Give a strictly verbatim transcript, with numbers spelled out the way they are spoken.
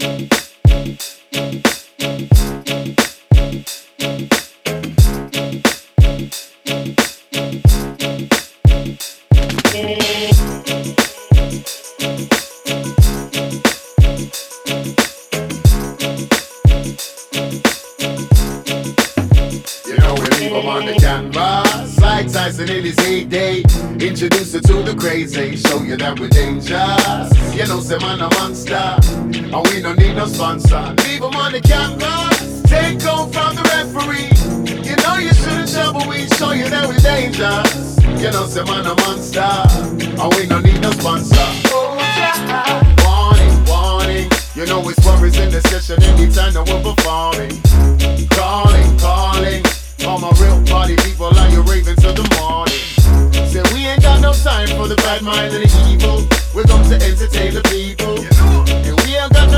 On the canvas, like Tyson in his heyday. Introduce you to the crazy, show you that we're dangerous. You know, say man a monster, and we don't need no sponsor. Leave him on the canvas, take over from the referee. You know you shouldn't trouble, we show you that we're dangerous. You know, say man a monster, and we don't need no sponsor. Oh, yeah. Warning, warning, you know it's worries in the session anytime that we're performing. Calling, calling. All my real party people, are you raving till the morning? Say we ain't got no time for the bad mind and the evil. We're going to entertain the people.